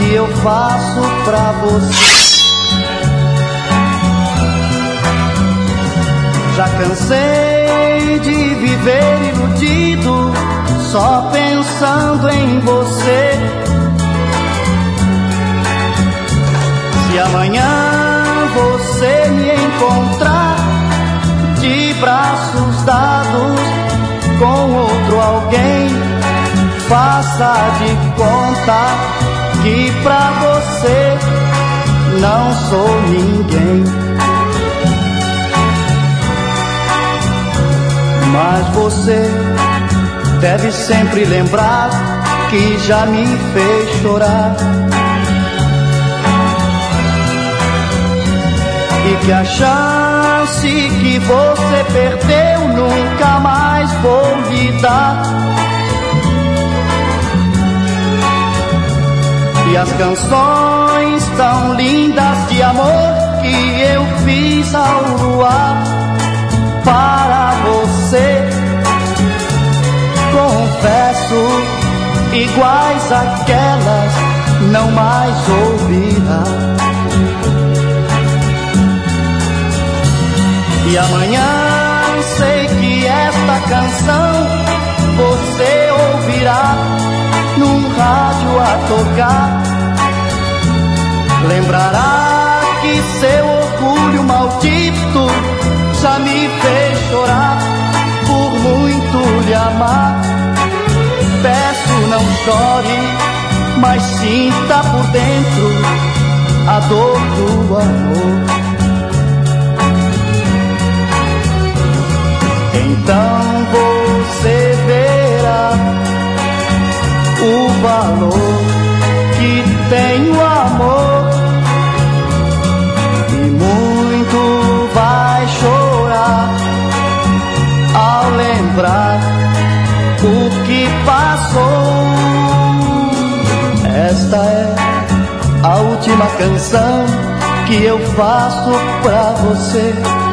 que eu faço pra você. Já cansei de viver iludido, só pensando em você. Se amanhã você me encontrar de braços dados com outro alguém, faça de conta que pra você não sou ninguém. Mas você deve sempre lembrar que já me fez chorar, e que a chance que você perdeu nunca mais vou lhe dar. E as canções tão lindas de amor que eu fiz ao luar para você, confesso, iguais àquelas não mais ouvirá. E amanhã sei que esta canção você ouvirá num rádio a tocar. Lembrará que seu orgulho maldito já me fez chorar por muito lhe amar. Peço, não chore, mas sinta por dentro a dor do amor. Então você verá o valor que tem o amor, e muito vai chorar ao lembrar o que passou. Esta é a última canção que eu faço pra você.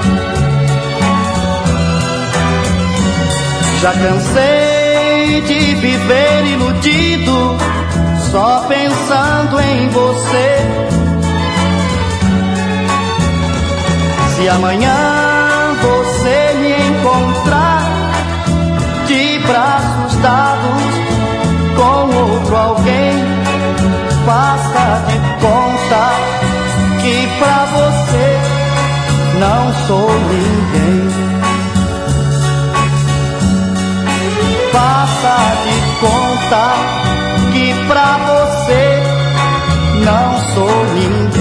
Já cansei de viver iludido, só pensando em você. Se amanhã você me encontrar de braços dados com outro alguém, faça de conta que pra você não sou ninguém. Faça de conta que pra você não sou ninguém.